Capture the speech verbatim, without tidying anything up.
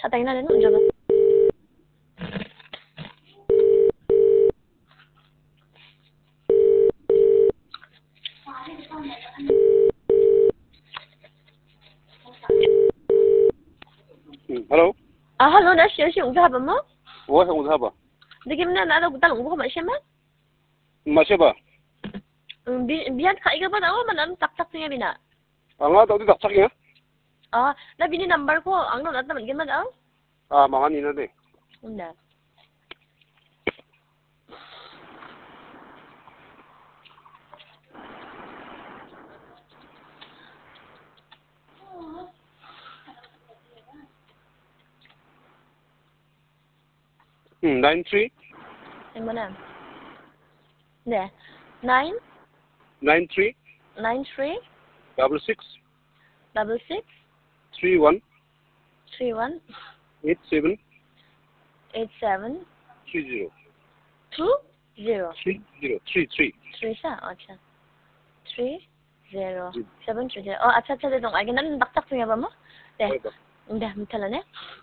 Sa tayo na rin, ano ba? Hmm, hello? Ah, halo, na siya siya usaha ba mo? Wa sa usaha ba? Dagi mo na na ano talong ko man siya man. Masya ba? Um, bi biyan ka iga ba na man ang tak-tak niya bina. Ang nga daw di daksak niya? Ah, na bini number ko ang non at naman giman ah. Ah, mga nina de. Unda. Hmm, nine three? Ay mo na. Ne. Nine nine three? nine three Double six? double six Three one? three one Eight seven? eight seven Three zero. two zero. Three zero. Three three. Three siya, o siya. Three zero seven three zero. Oh, at sa sa dong ay ganan tak-tak niya ba mo? De. Bye bye. Unda, mitala ne.